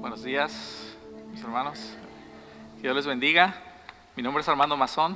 Buenos días, mis hermanos. Que Dios les bendiga. Mi nombre es Armando Mazón.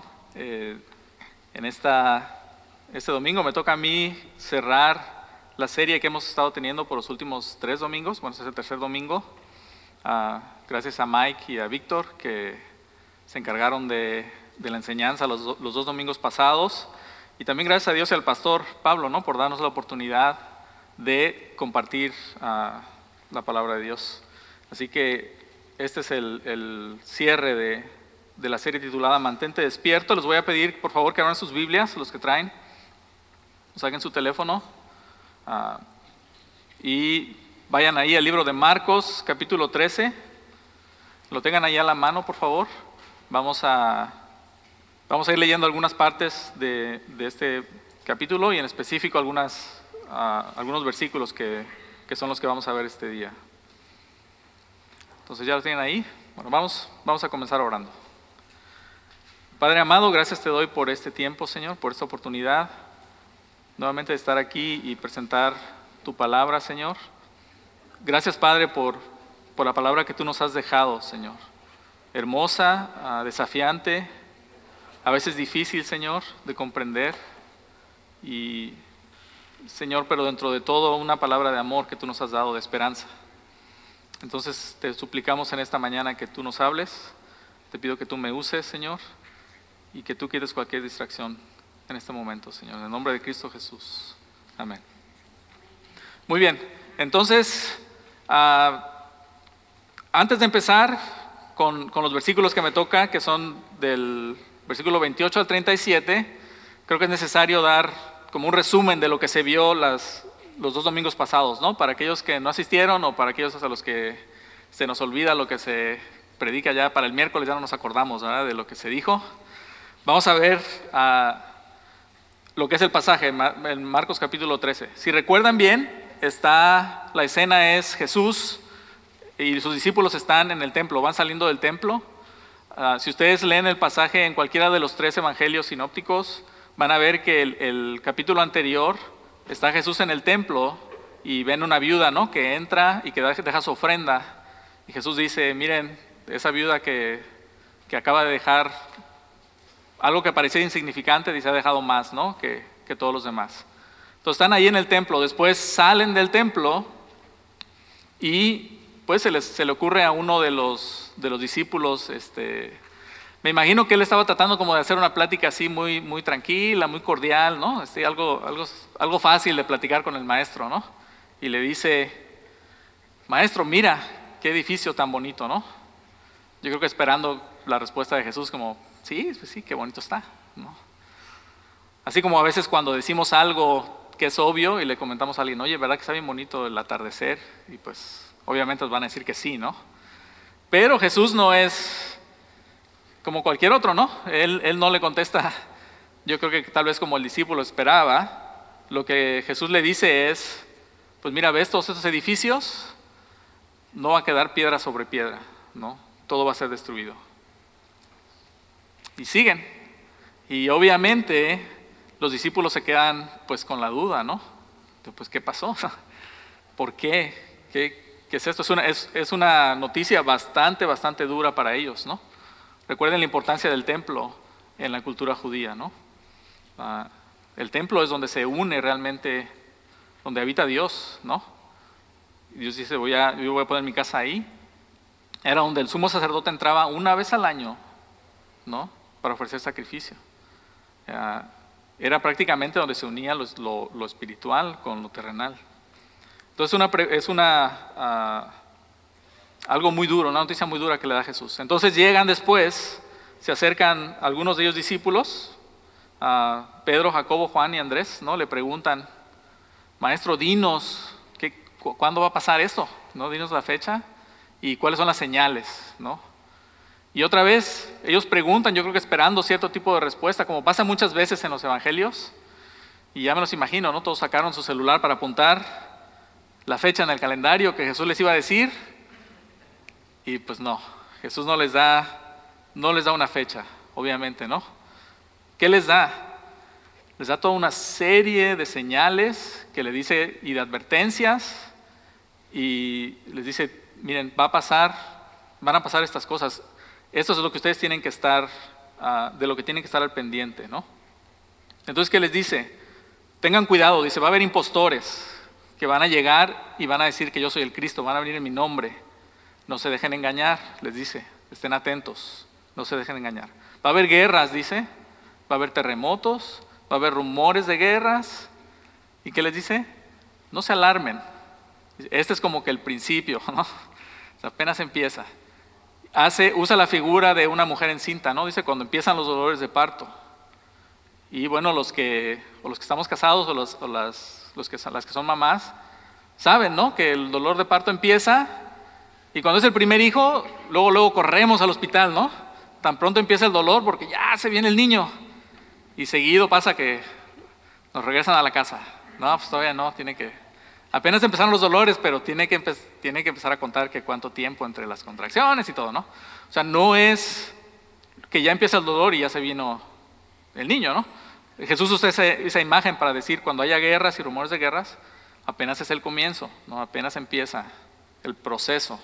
Este domingo me toca a mí cerrar la serie que hemos estado teniendo por los últimos 3 domingos. Bueno, este es el tercer domingo. Gracias a Mike y a Víctor que se encargaron de la enseñanza los 2 domingos pasados. Y también gracias a Dios y al pastor Pablo, ¿no?, por darnos la oportunidad de compartir la palabra de Dios. Así que este es el cierre de la serie titulada Mantente Despierto. Les voy a pedir, por favor, que abran sus Biblias, los que traen, saquen su teléfono y vayan ahí al libro de Marcos, capítulo 13. Lo tengan ahí a la mano, por favor. Vamos a ir leyendo algunas partes de este capítulo y en específico algunos versículos que son los que vamos a ver este día. Entonces, ¿ya lo tienen ahí? Bueno, vamos a comenzar orando. Padre amado, gracias te doy por este tiempo, Señor, por esta oportunidad nuevamente de estar aquí y presentar tu palabra, Señor. Gracias, Padre, por la palabra que tú nos has dejado, Señor. Hermosa, desafiante, a veces difícil, Señor, de comprender. Y, Señor, pero dentro de todo una palabra de amor que tú nos has dado, de esperanza. Entonces te suplicamos en esta mañana que tú nos hables. Te pido que tú me uses, Señor, y que tú quites cualquier distracción en este momento, Señor. En el nombre de Cristo Jesús. Amén. Muy bien, entonces, antes de empezar con los versículos que me toca, que son del versículo 28 al 37, creo que es necesario dar como un resumen de lo que se vio los 2 domingos pasados, ¿no? Para aquellos que no asistieron o para aquellos a los que se nos olvida lo que se predica ya para el miércoles, ya no nos acordamos, ¿verdad?, de lo que se dijo. Vamos a ver lo que es el pasaje en Marcos capítulo 13. Si recuerdan bien, la escena es Jesús y sus discípulos están en el templo, van saliendo del templo. Si ustedes leen el pasaje en cualquiera de los 3 evangelios sinópticos, van a ver que el capítulo anterior está Jesús en el templo y ven una viuda, ¿no?, que entra y que deja su ofrenda. Y Jesús dice, miren, esa viuda que acaba de dejar algo que parecía insignificante, dice, ha dejado más, ¿no?, que todos los demás. Entonces están ahí en el templo, después salen del templo y pues se le ocurre a uno de los discípulos, me imagino que él estaba tratando como de hacer una plática así muy, muy tranquila, muy cordial, ¿no? Algo fácil de platicar con el maestro, ¿no? Y le dice, maestro, mira, qué edificio tan bonito, ¿no? Yo creo que esperando la respuesta de Jesús como, sí, pues sí, qué bonito está, ¿no? Así como a veces cuando decimos algo que es obvio y le comentamos a alguien, oye, ¿verdad que está bien bonito el atardecer? Y pues obviamente nos van a decir que sí, ¿no? Pero Jesús no es como cualquier otro, ¿no? Él no le contesta, yo creo que tal vez como el discípulo esperaba. Lo que Jesús le dice es, pues mira, ¿ves todos estos edificios? No va a quedar piedra sobre piedra, ¿no? Todo va a ser destruido. Y siguen. Y obviamente los discípulos se quedan pues con la duda, ¿no? Pues ¿qué pasó? ¿Por qué? ¿Qué es esto? Es una noticia bastante dura para ellos, ¿no? Recuerden la importancia del templo en la cultura judía, ¿no? El templo es donde se une realmente, donde habita Dios, ¿no? Y Dios dice, yo voy a poner mi casa ahí. Era donde el sumo sacerdote entraba una vez al año, ¿no?, para ofrecer sacrificio. Era prácticamente donde se unía lo espiritual con lo terrenal. Entonces es algo muy duro, una noticia muy dura que le da Jesús. Entonces llegan después, se acercan algunos de ellos discípulos, Pedro, Jacobo, Juan y Andrés, ¿no? Le preguntan, maestro, dinos, ¿cuándo va a pasar esto? ¿No? Dinos la fecha y cuáles son las señales, ¿no? Y otra vez, ellos preguntan, yo creo que esperando cierto tipo de respuesta, como pasa muchas veces en los evangelios, y ya me los imagino, ¿no? Todos sacaron su celular para apuntar la fecha en el calendario que Jesús les iba a decir, y pues no, Jesús no les da una fecha, obviamente, ¿no? ¿Qué les da? Les da toda una serie de señales que le dice y de advertencias, y les dice, miren, van a pasar estas cosas. Esto es lo que ustedes tienen que estar, de lo que tienen que estar al pendiente, ¿no? Entonces, ¿qué les dice? Tengan cuidado, dice, va a haber impostores que van a llegar y van a decir que yo soy el Cristo, van a venir en mi nombre. No se dejen engañar, les dice, estén atentos, no se dejen engañar. Va a haber guerras, dice, va a haber terremotos, va a haber rumores de guerras. ¿Y qué les dice? No se alarmen. Este es como que el principio, ¿no? O sea, apenas empieza. Usa la figura de una mujer encinta, ¿no? Dice cuando empiezan los dolores de parto. Y bueno, los que estamos casados o las que son mamás, saben, ¿no? Que el dolor de parto empieza y cuando es el primer hijo, luego corremos al hospital, ¿no? Tan pronto empieza el dolor porque ya se viene el niño. Y seguido pasa que nos regresan a la casa. No, pues todavía no, apenas empezaron los dolores, pero tiene que empezar a contar que cuánto tiempo entre las contracciones y todo, ¿no? O sea, no es que ya empieza el dolor y ya se vino el niño, ¿no? Jesús usa esa imagen para decir, cuando haya guerras y rumores de guerras, apenas es el comienzo, ¿no? Apenas empieza el proceso.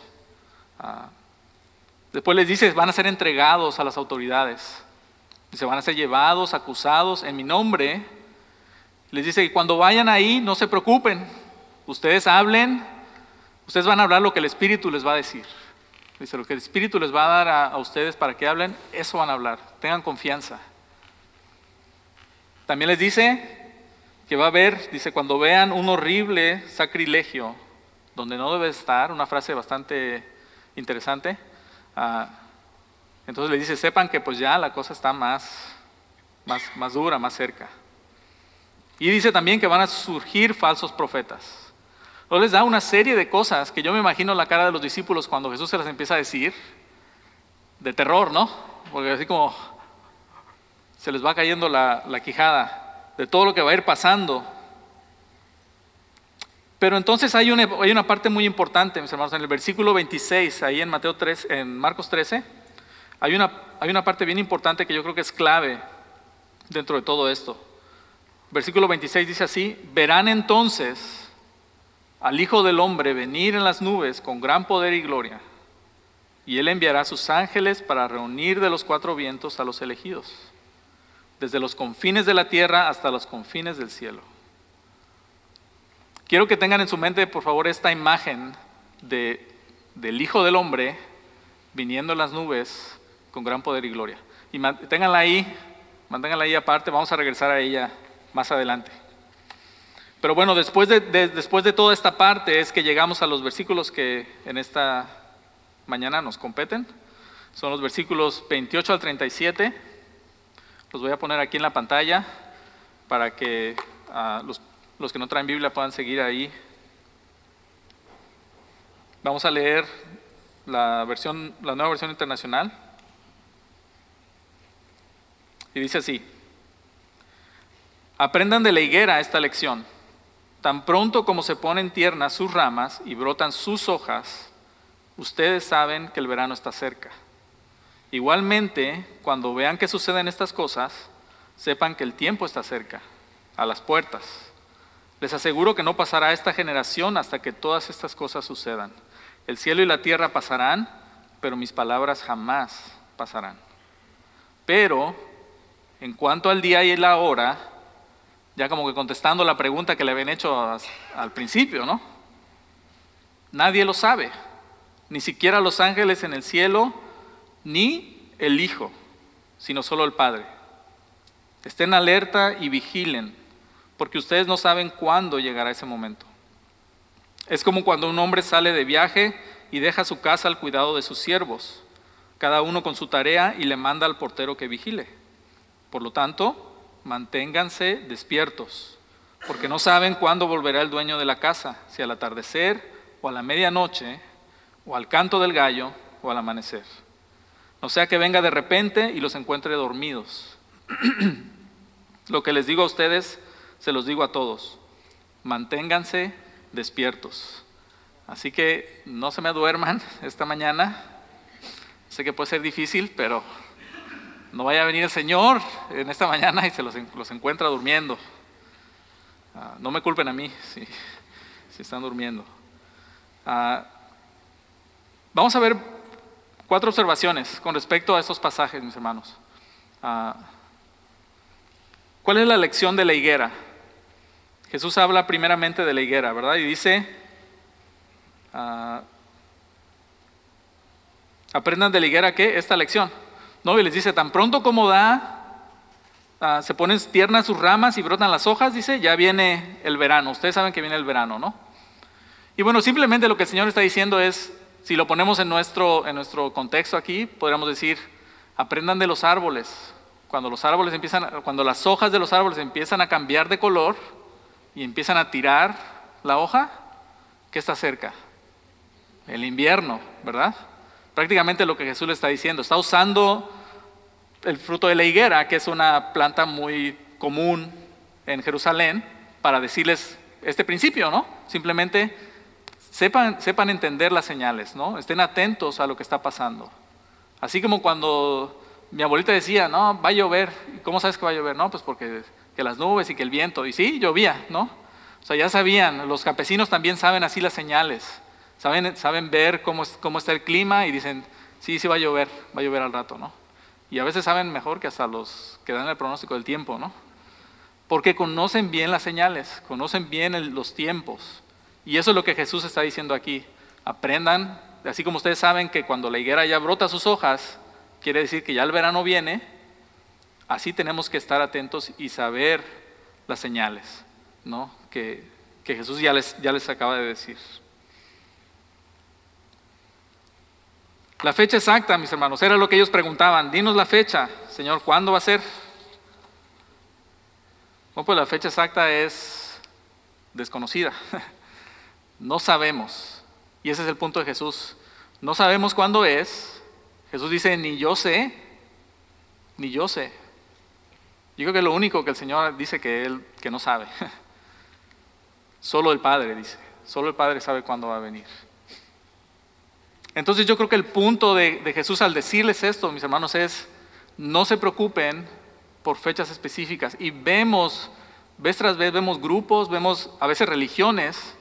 Después les dice, van a ser entregados a las autoridades. Dice, van a ser llevados, acusados en mi nombre. Les dice que cuando vayan ahí, no se preocupen. Ustedes hablen, ustedes van a hablar lo que el Espíritu les va a decir. Dice, lo que el Espíritu les va a dar a ustedes para que hablen, eso van a hablar. Tengan confianza. También les dice que va a haber, dice, cuando vean un horrible sacrilegio donde no debe estar, una frase bastante interesante, entonces les dice, sepan que pues ya la cosa está más dura, más cerca. Y dice también que van a surgir falsos profetas. Luego les da una serie de cosas que yo me imagino la cara de los discípulos cuando Jesús se las empieza a decir, de terror, ¿no? Porque así como se les va cayendo la quijada de todo lo que va a ir pasando. Pero entonces hay una parte muy importante, mis hermanos, en el versículo 26, ahí en Marcos 13, hay una parte bien importante que yo creo que es clave dentro de todo esto. Versículo 26 dice así, verán entonces al Hijo del Hombre venir en las nubes con gran poder y gloria, y Él enviará a sus ángeles para reunir de los cuatro vientos a los elegidos, desde los confines de la tierra hasta los confines del cielo. Quiero que tengan en su mente, por favor, esta imagen del Hijo del Hombre viniendo en las nubes con gran poder y gloria. Y manténganla ahí aparte, vamos a regresar a ella más adelante. Pero bueno, después de toda esta parte es que llegamos a los versículos que en esta mañana nos competen. Son los versículos 28 al 37. Los voy a poner aquí en la pantalla para que los que no traen Biblia puedan seguir ahí. Vamos a leer la nueva versión internacional. Y dice así: aprendan de la higuera esta lección. Tan pronto como se ponen tiernas sus ramas y brotan sus hojas, ustedes saben que el verano está cerca. Igualmente, cuando vean que suceden estas cosas, sepan que el tiempo está cerca, a las puertas. Les aseguro que no pasará esta generación hasta que todas estas cosas sucedan. El cielo y la tierra pasarán, pero mis palabras jamás pasarán. Pero, en cuanto al día y la hora, ya como que contestando la pregunta que le habían hecho al principio, ¿no? Nadie lo sabe, ni siquiera los ángeles en el cielo, ni el Hijo, sino solo el Padre. Estén alerta y vigilen, porque ustedes no saben cuándo llegará ese momento. Es como cuando un hombre sale de viaje y deja su casa al cuidado de sus siervos, cada uno con su tarea, y le manda al portero que vigile. Por lo tanto, manténganse despiertos, porque no saben cuándo volverá el dueño de la casa, si al atardecer, o a la medianoche, o al canto del gallo, o al amanecer. No sea que venga de repente y los encuentre dormidos. Lo que les digo a ustedes, se los digo a todos: manténganse despiertos. Así que no se me duerman esta mañana. Sé que puede ser difícil, pero no vaya a venir el Señor en esta mañana y se los encuentra durmiendo. No me culpen a mí si están durmiendo. Vamos a ver 4 observaciones con respecto a estos pasajes, mis hermanos. ¿Cuál es la lección de la higuera? Jesús habla primeramente de la higuera, ¿verdad? Y dice, aprendan de la higuera, ¿qué? Esta lección. ¿No? Y les dice, tan pronto como se ponen tiernas sus ramas y brotan las hojas, dice, ya viene el verano. Ustedes saben que viene el verano, ¿no? Y bueno, simplemente lo que el Señor está diciendo es, si lo ponemos en nuestro contexto aquí, podríamos decir, aprendan de los árboles. Cuando las hojas de los árboles empiezan a cambiar de color y empiezan a tirar la hoja, ¿qué está cerca? El invierno, ¿verdad? Prácticamente lo que Jesús le está diciendo. Está usando el fruto de la higuera, que es una planta muy común en Jerusalén, para decirles este principio, ¿no? Simplemente sepan entender las señales, ¿no? Estén atentos a lo que está pasando. Así como cuando mi abuelita decía, no, va a llover. ¿Cómo sabes que va a llover? No, pues porque que las nubes y que el viento. Y sí, llovía, ¿no? O sea, ya sabían. Los campesinos también saben así las señales. Saben ver cómo está el clima y dicen, sí va a llover al rato, ¿no? Y a veces saben mejor que hasta los que dan el pronóstico del tiempo, ¿no? Porque conocen bien las señales, conocen bien los tiempos. Y eso es lo que Jesús está diciendo aquí. Aprendan, así como ustedes saben que cuando la higuera ya brota sus hojas, quiere decir que ya el verano viene, así tenemos que estar atentos y saber las señales, ¿no? Que Jesús ya les acaba de decir. La fecha exacta, mis hermanos, era lo que ellos preguntaban. Dinos la fecha, Señor, ¿cuándo va a ser? Bueno, pues la fecha exacta es desconocida. No sabemos. Y ese es el punto de Jesús. No sabemos cuándo es. Jesús dice, ni yo sé. Yo creo que es lo único que el Señor dice que no sabe. Solo el Padre dice. Solo el Padre sabe cuándo va a venir. Entonces yo creo que el punto de Jesús al decirles esto, mis hermanos, es no se preocupen por fechas específicas. Y vez tras vez vemos grupos, vemos a veces religiones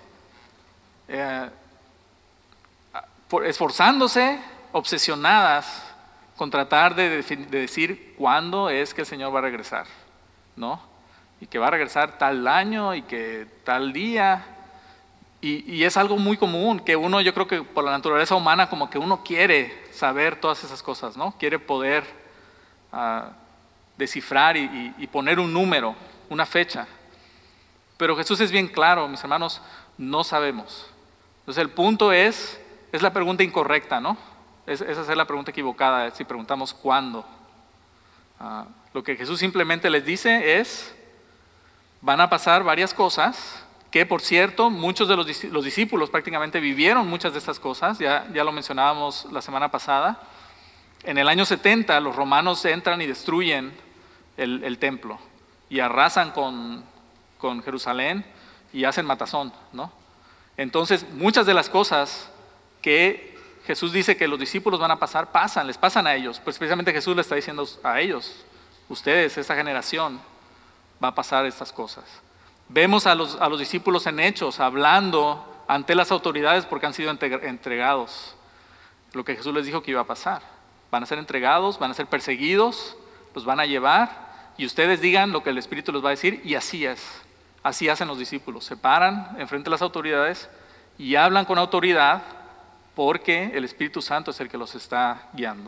esforzándose, obsesionadas con tratar de decir cuándo es que el Señor va a regresar, ¿no? Y que va a regresar tal año y que tal día. Y es algo muy común, que uno, yo creo que por la naturaleza humana, como que uno quiere saber todas esas cosas, ¿no? Quiere poder descifrar y poner un número, una fecha. Pero Jesús es bien claro, mis hermanos, no sabemos. Entonces el punto es la pregunta incorrecta, ¿no? Esa es la pregunta equivocada, si preguntamos cuándo. Lo que Jesús simplemente les dice es, van a pasar varias cosas, que por cierto, muchos de los discípulos prácticamente vivieron muchas de estas cosas, ya lo mencionábamos la semana pasada. En el año 70 los romanos entran y destruyen el templo y arrasan con Jerusalén y hacen matazón, ¿no? Entonces muchas de las cosas que Jesús dice que los discípulos van a pasar, les pasan a ellos. Pues precisamente Jesús le está diciendo a ellos, ustedes, esta generación, va a pasar estas cosas. Vemos a los discípulos en Hechos hablando ante las autoridades porque han sido entregados. Lo que Jesús les dijo que iba a pasar. Van a ser entregados, van a ser perseguidos, los van a llevar y ustedes digan lo que el Espíritu les va a decir y así es. Así hacen los discípulos. Se paran enfrente de las autoridades y hablan con autoridad porque el Espíritu Santo es el que los está guiando.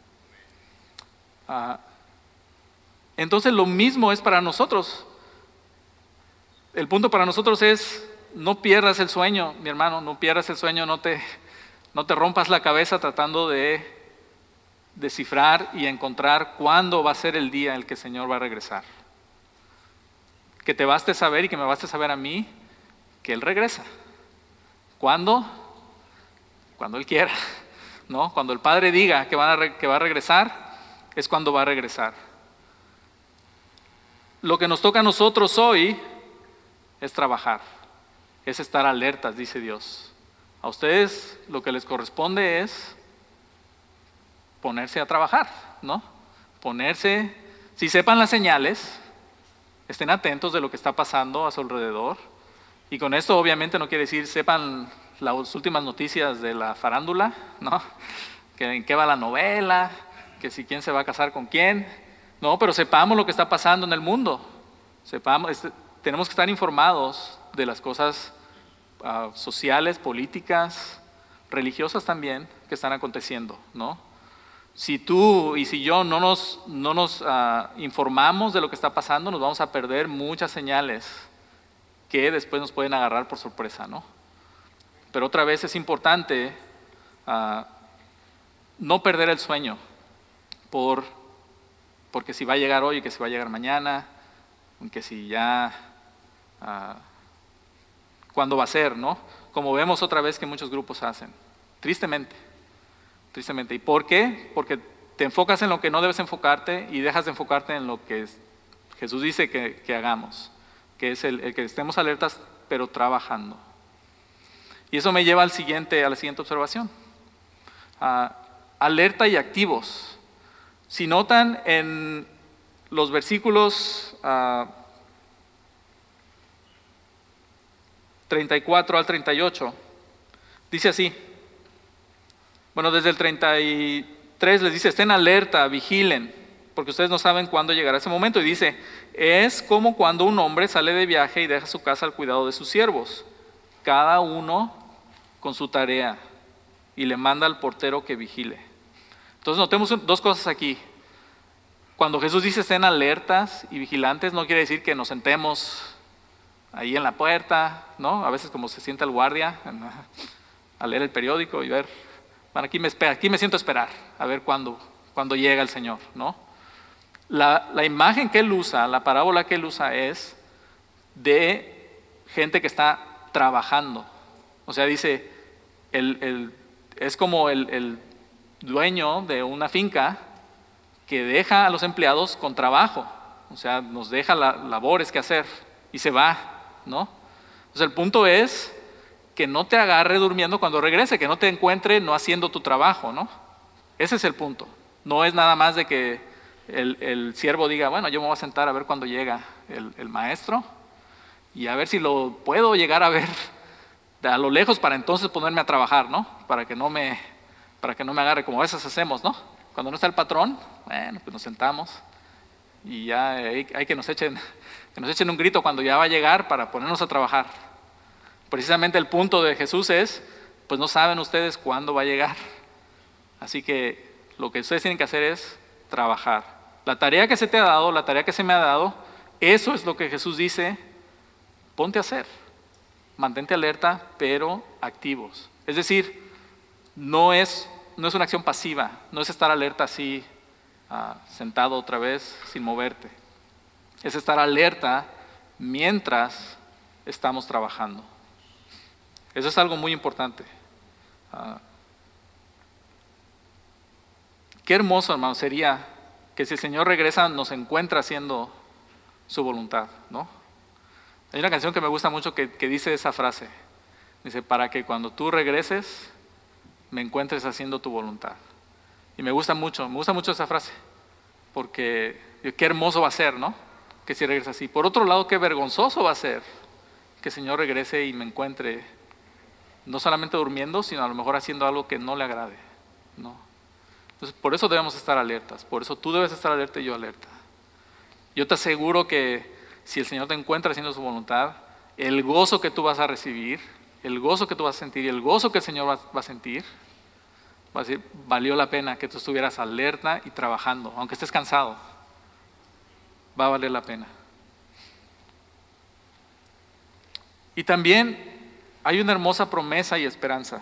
Entonces lo mismo es para nosotros. El punto para nosotros es, no pierdas el sueño, mi hermano, no pierdas el sueño, no te rompas la cabeza tratando de descifrar y encontrar cuándo va a ser el día en el que el Señor va a regresar. Que te baste saber y que me baste saber a mí que Él regresa. ¿Cuándo? Cuando Él quiera, ¿no? Cuando el Padre diga que va a regresar, es cuando va a regresar. Lo que nos toca a nosotros hoy es trabajar, es estar alertas, dice Dios. A ustedes lo que les corresponde es ponerse a trabajar, ¿no? Si sepan las señales, estén atentos de lo que está pasando a su alrededor. Y con esto obviamente no quiere decir sepan las últimas noticias de la farándula, ¿no? Que en qué va la novela, que si quién se va a casar con quién. No, pero sepamos lo que está pasando en el mundo. Tenemos que estar informados de las cosas sociales, políticas, religiosas también, que están aconteciendo, ¿no? Si tú y si yo no nos informamos de lo que está pasando, nos vamos a perder muchas señales que después nos pueden agarrar por sorpresa, ¿no? Pero otra vez es importante no perder el sueño porque si va a llegar hoy, que si va a llegar mañana, que si ya, ¿cuándo va a ser, no? Como vemos otra vez que muchos grupos hacen, tristemente. ¿Y por qué? Porque te enfocas en lo que no debes enfocarte y dejas de enfocarte en lo que Jesús dice que hagamos, que es el que estemos alertas pero trabajando. Y eso me lleva a la siguiente observación. Alerta y activos. Si notan en los versículos 34 al 38, dice así. Bueno, desde el 33 les dice, estén alerta, vigilen, porque ustedes no saben cuándo llegará ese momento. Y dice, es como cuando un hombre sale de viaje y deja su casa al cuidado de sus siervos, cada uno con su tarea, y le manda al portero que vigile. Entonces notemos dos cosas aquí. Cuando Jesús dice estén alertas y vigilantes, no quiere decir que nos sentemos ahí en la puerta, ¿no? A veces como se sienta el guardia a leer el periódico y ver, bueno, aquí me siento a esperar, a ver cuándo llega el Señor, ¿no? La imagen que él usa, la parábola que él usa es de gente que está trabajando. O sea, dice, es como el dueño de una finca que deja a los empleados con trabajo, o sea, nos deja labores que hacer y se va, ¿no? Entonces el punto es que no te agarre durmiendo cuando regrese, que no te encuentre no haciendo tu trabajo, ¿no? Ese es el punto. No es nada más de que el siervo diga, bueno, yo me voy a sentar a ver cuándo llega el maestro y a ver si lo puedo llegar a ver a lo lejos para entonces ponerme a trabajar, ¿no? Para que no me agarre, como a veces hacemos, ¿no? Cuando no está el patrón, bueno, pues nos sentamos y ya hay que nos echen un grito cuando ya va a llegar para ponernos a trabajar. Precisamente el punto de Jesús es, pues no saben ustedes cuándo va a llegar. Así que lo que ustedes tienen que hacer es trabajar. La tarea que se te ha dado, la tarea que se me ha dado, eso es lo que Jesús dice, ponte a hacer. Mantente alerta, pero activos. Es decir, no es una acción pasiva, no es estar alerta así, sentado otra vez, sin moverte. Es estar alerta mientras estamos trabajando. Eso es algo muy importante. Qué hermoso, hermano, sería que si el Señor regresa nos encuentra haciendo su voluntad, ¿no? Hay una canción que me gusta mucho que dice esa frase. Dice, para que cuando tú regreses me encuentres haciendo tu voluntad. Y me gusta mucho esa frase, porque qué hermoso va a ser, ¿no? Que si regresa así. Por otro lado, qué vergonzoso va a ser que el Señor regrese y me encuentre no solamente durmiendo, sino a lo mejor haciendo algo que no le agrade, ¿no? Entonces, por eso debemos estar alertas, por eso tú debes estar alerta y yo alerta. Yo te aseguro que si el Señor te encuentra haciendo su voluntad, el gozo que tú vas a recibir, el gozo que tú vas a sentir y el gozo que el Señor va a sentir, va a decir, valió la pena que tú estuvieras alerta y trabajando, aunque estés cansado, va a valer la pena. Y también hay una hermosa promesa y esperanza.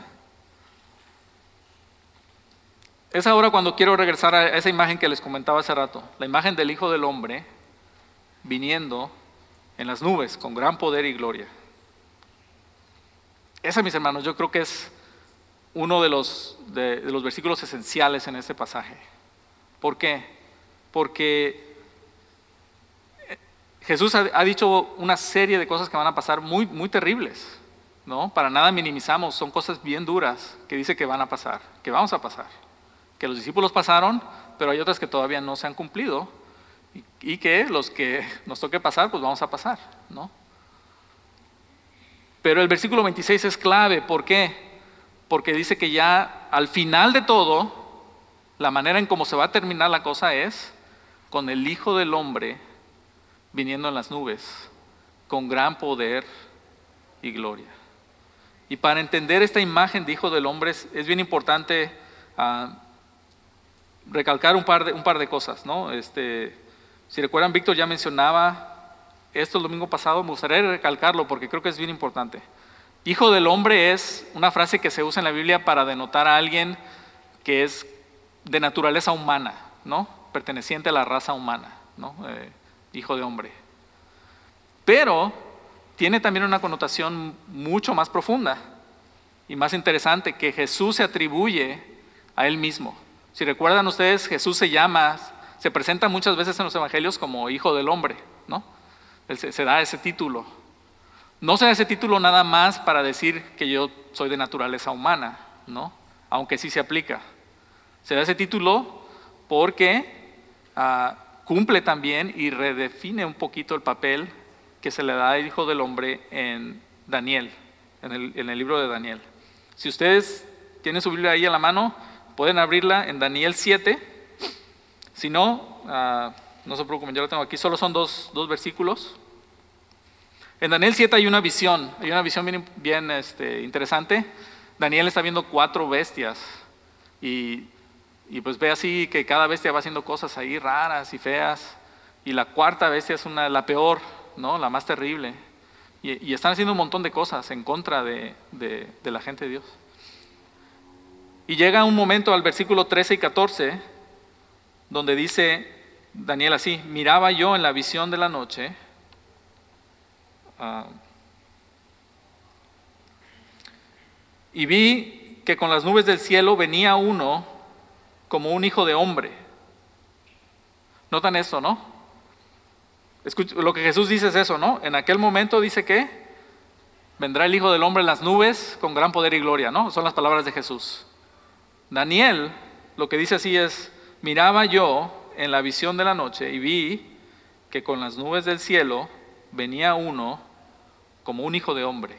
Es ahora cuando quiero regresar a esa imagen que les comentaba hace rato, la imagen del Hijo del Hombre viniendo en las nubes con gran poder y gloria. Esa, mis hermanos, yo creo que es uno de los versículos esenciales en este pasaje. ¿Por qué? Porque Jesús ha dicho una serie de cosas que van a pasar muy, muy terribles, ¿no? Para nada minimizamos, son cosas bien duras que dice que van a pasar, que vamos a pasar. Que los discípulos pasaron, pero hay otras que todavía no se han cumplido y que los que nos toque pasar, pues vamos a pasar, ¿no? Pero el versículo 26 es clave. ¿Por qué? Porque dice que ya al final de todo, la manera en cómo se va a terminar la cosa es con el Hijo del Hombre viniendo en las nubes, con gran poder y gloria. Y para entender esta imagen de Hijo del Hombre es bien importante recalcar un par de cosas, ¿no? Si recuerdan, Víctor ya mencionaba esto el domingo pasado, me gustaría recalcarlo porque creo que es bien importante. Hijo del hombre es una frase que se usa en la Biblia para denotar a alguien que es de naturaleza humana, ¿no? Perteneciente a la raza humana, ¿no? Hijo de hombre. Pero tiene también una connotación mucho más profunda y más interesante que Jesús se atribuye a Él mismo. Si recuerdan ustedes, Jesús se presenta muchas veces en los evangelios como Hijo del Hombre, ¿no? Él se da ese título. No se da ese título nada más para decir que yo soy de naturaleza humana, ¿no? Aunque sí se aplica. Se da ese título porque cumple también y redefine un poquito el papel que se le da al Hijo del Hombre en Daniel, en el libro de Daniel. Si ustedes tienen su Biblia ahí a la mano, pueden abrirla en Daniel 7. Si no, no se preocupen, yo la tengo aquí, solo son dos versículos. En Daniel 7 hay una visión bien interesante. Daniel está viendo 4 bestias y pues ve así que cada bestia va haciendo cosas ahí raras y feas, y la cuarta bestia es la peor, ¿no? La más terrible, y están haciendo un montón de cosas en contra de la gente de Dios. Y llega un momento al versículo 13 y 14 donde dice Daniel así: miraba yo en la visión de la noche y vi que con las nubes del cielo venía uno como un hijo de hombre. Notan esto, ¿no? Lo que Jesús dice es eso, ¿no? En aquel momento dice que vendrá el Hijo del Hombre en las nubes con gran poder y gloria, ¿no? Son las palabras de Jesús. Daniel lo que dice así es: miraba yo en la visión de la noche y vi que con las nubes del cielo venía uno como un hijo de hombre.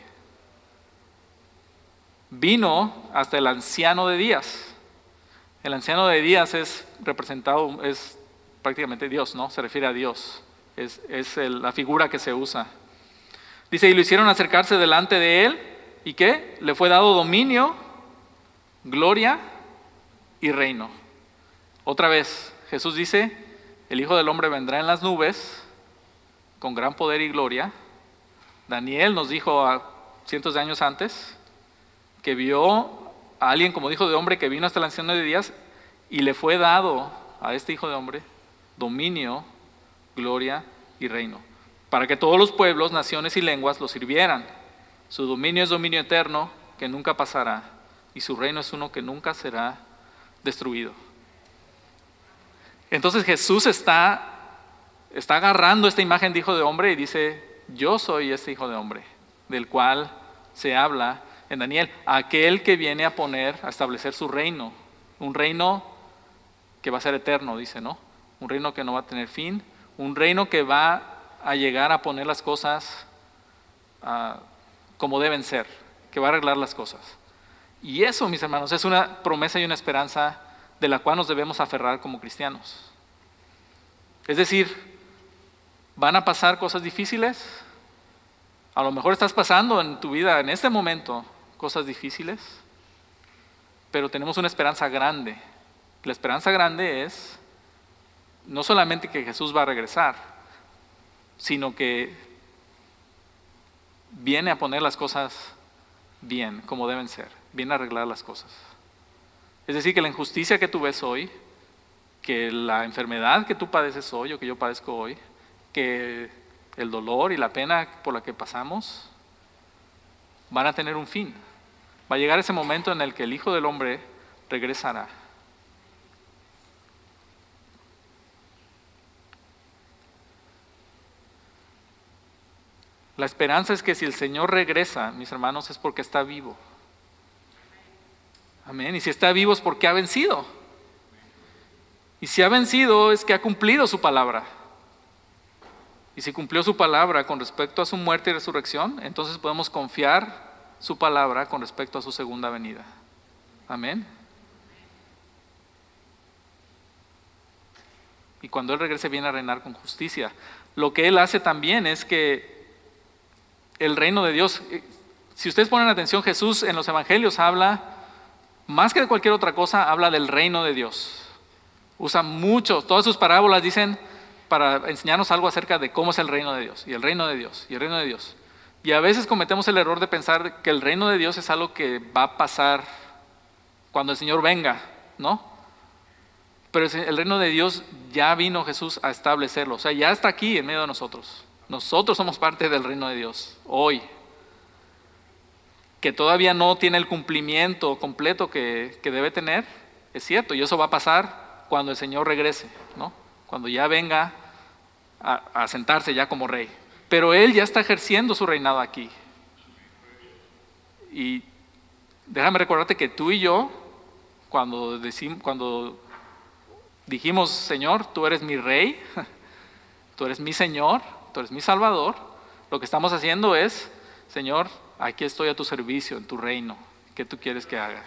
Vino hasta el anciano de días. El anciano de días es prácticamente Dios, ¿no? Se refiere a Dios. Es la figura que se usa. Dice: y lo hicieron acercarse delante de él. ¿Y qué? Le fue dado dominio, gloria y reino. Otra vez, Jesús dice: el Hijo del Hombre vendrá en las nubes con gran poder y gloria. Daniel nos dijo cientos de años antes que vio a alguien como Hijo de Hombre que vino hasta el anciano de días, y le fue dado a este Hijo de Hombre dominio, gloria y reino, para que todos los pueblos, naciones y lenguas lo sirvieran. Su dominio es dominio eterno que nunca pasará, y su reino es uno que nunca será destruido. Entonces Jesús está agarrando esta imagen de Hijo de Hombre y dice: yo soy este Hijo de Hombre del cual se habla en Daniel, aquel que viene a establecer su reino, un reino que va a ser eterno, dice, ¿no? Un reino que no va a tener fin, un reino que va a llegar a poner las cosas como deben ser, que va a arreglar las cosas. Y eso, mis hermanos, es una promesa y una esperanza de la cual nos debemos aferrar como cristianos. Es decir, van a pasar cosas difíciles. A lo mejor estás pasando en tu vida en este momento cosas difíciles, pero tenemos una esperanza grande. La esperanza grande es no solamente que Jesús va a regresar, sino que viene a poner las cosas bien, como deben ser, viene a arreglar las cosas. Es decir, que la injusticia que tú ves hoy, que la enfermedad que tú padeces hoy o que yo padezco hoy, que el dolor y la pena por la que pasamos van a tener un fin. Va a llegar ese momento en el que el Hijo del Hombre regresará. La esperanza es que si el Señor regresa, mis hermanos, es porque está vivo. Amén. Y si está vivo es porque ha vencido. Y si ha vencido es que ha cumplido su palabra. Y si cumplió su palabra con respecto a su muerte y resurrección, entonces podemos confiar su palabra con respecto a su segunda venida. Amén. Y cuando Él regrese viene a reinar con justicia. Lo que Él hace también es que el reino de Dios, si ustedes ponen atención, Jesús en los evangelios habla, más que de cualquier otra cosa, habla del reino de Dios. Usa mucho, todas sus parábolas dicen para enseñarnos algo acerca de cómo es el reino de Dios, y el reino de Dios, y el reino de Dios. Y a veces cometemos el error de pensar que el reino de Dios es algo que va a pasar cuando el Señor venga, ¿no? Pero el reino de Dios ya vino Jesús a establecerlo, o sea, ya está aquí en medio de nosotros. Nosotros somos parte del reino de Dios hoy, que todavía no tiene el cumplimiento completo que debe tener, es cierto, y eso va a pasar cuando el Señor regrese, ¿no? Cuando ya venga a sentarse ya como rey. Pero Él ya está ejerciendo su reinado aquí. Y déjame recordarte que tú y yo, cuando dijimos, Señor, tú eres mi rey, tú eres mi Señor, tú eres mi Salvador, lo que estamos haciendo es, Señor, aquí estoy a tu servicio, en tu reino, ¿qué tú quieres que haga?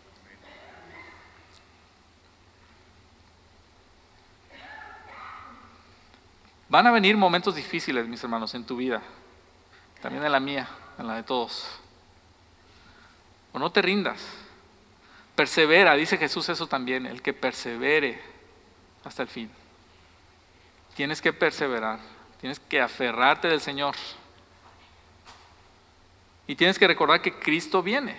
Van a venir momentos difíciles, mis hermanos, en tu vida, también en la mía, en la de todos. O no te rindas, persevera, dice Jesús eso también, el que persevere hasta el fin. Tienes que perseverar, tienes que aferrarte del Señor. Y tienes que recordar que Cristo viene.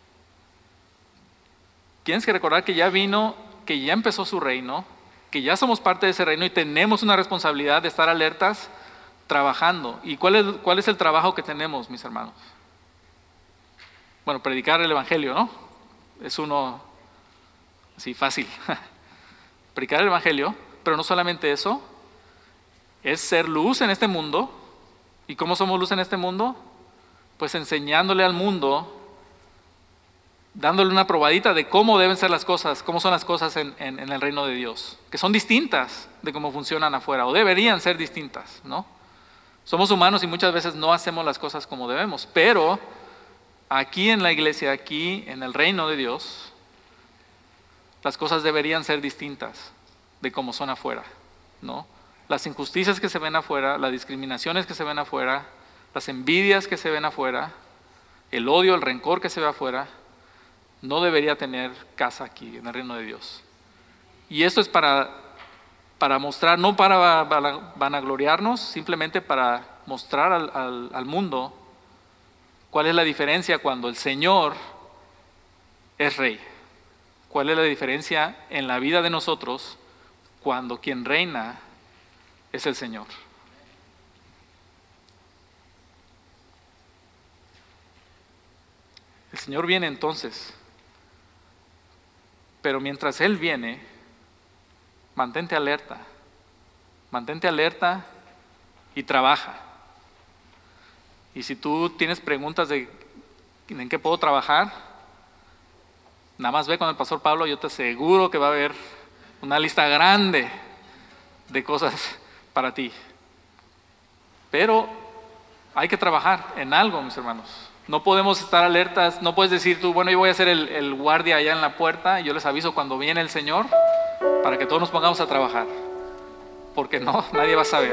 Tienes que recordar que ya vino, que ya empezó su reino, que ya somos parte de ese reino y tenemos una responsabilidad de estar alertas, trabajando. ¿Y cuál es el trabajo que tenemos, mis hermanos? Bueno, predicar el Evangelio, ¿no? Es uno así fácil. Predicar el Evangelio, pero no solamente eso, es ser luz en este mundo. ¿Y cómo somos luz en este mundo? Pues enseñándole al mundo, dándole una probadita de cómo deben ser las cosas, cómo son las cosas en el reino de Dios, que son distintas de cómo funcionan afuera, o deberían ser distintas, ¿no? Somos humanos y muchas veces no hacemos las cosas como debemos, pero aquí en la iglesia, aquí en el reino de Dios, las cosas deberían ser distintas de cómo son afuera, ¿no? Las injusticias que se ven afuera, las discriminaciones que se ven afuera, las envidias que se ven afuera, el odio, el rencor que se ve afuera, no debería tener casa aquí en el reino de Dios. Y esto es para mostrar, no para vanagloriarnos, simplemente para mostrar al mundo cuál es la diferencia cuando el Señor es rey. Cuál es la diferencia en la vida de nosotros cuando quien reina es el Señor. El Señor viene entonces, pero mientras Él viene, mantente alerta y trabaja. Y si tú tienes preguntas de en qué puedo trabajar, nada más ve con el pastor Pablo, yo te aseguro que va a haber una lista grande de cosas para ti. Pero hay que trabajar en algo, mis hermanos. No podemos estar alertas, no puedes decir tú, bueno, yo voy a ser el guardia allá en la puerta y yo les aviso cuando viene el Señor para que todos nos pongamos a trabajar. Porque no, nadie va a saber.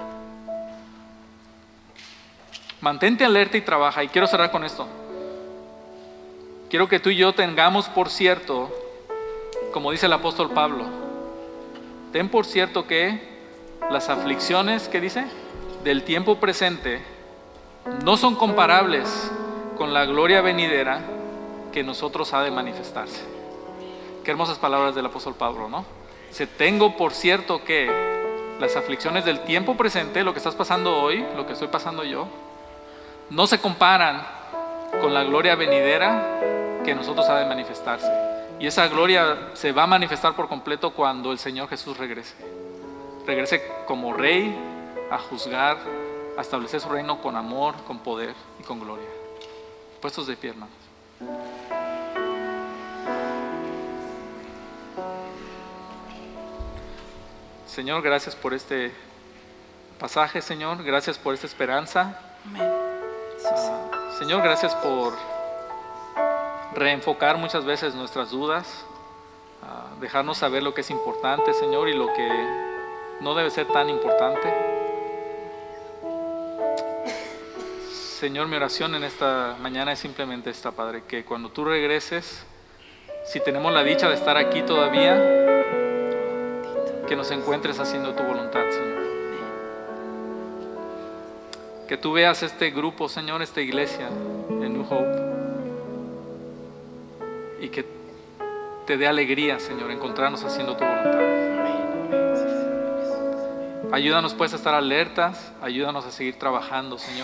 Mantente alerta y trabaja. Y quiero cerrar con esto. Quiero que tú y yo tengamos por cierto, como dice el apóstol Pablo, ten por cierto que las aflicciones, ¿qué dice? Del tiempo presente no son comparables con la gloria venidera que nosotros ha de manifestarse. Qué hermosas palabras del apóstol Pablo, ¿no? Dice, tengo por cierto que las aflicciones del tiempo presente, lo que estás pasando hoy, lo que estoy pasando yo, no se comparan con la gloria venidera que nosotros ha de manifestarse. Y esa gloria se va a manifestar por completo cuando el Señor Jesús regrese. Regrese como rey a juzgar, a establecer su reino con amor, con poder y con gloria. Puestos de pie, hermanos. Señor, gracias por este pasaje, Señor. Gracias por esta esperanza. Amén. Señor, gracias por reenfocar muchas veces nuestras dudas, dejarnos saber lo que es importante, Señor, y lo que no debe ser tan importante. Señor, mi oración en esta mañana es simplemente esta, Padre, que cuando tú regreses, si tenemos la dicha de estar aquí todavía, que nos encuentres haciendo tu voluntad, Señor. Que tú veas este grupo, Señor, esta iglesia en New Hope, y que te dé alegría, Señor, encontrarnos haciendo tu voluntad. Ayúdanos pues a estar alertas, ayúdanos a seguir trabajando, Señor,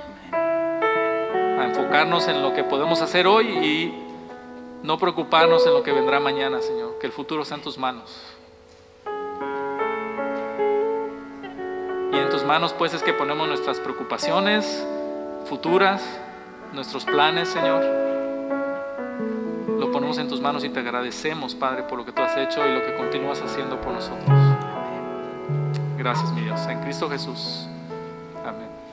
a enfocarnos en lo que podemos hacer hoy y no preocuparnos en lo que vendrá mañana, Señor, que el futuro está en tus manos. Y en tus manos pues es que ponemos nuestras preocupaciones futuras, nuestros planes, Señor. Lo ponemos en tus manos y te agradecemos, Padre, por lo que tú has hecho y lo que continúas haciendo por nosotros. Gracias, mi Dios. En Cristo Jesús. Amén.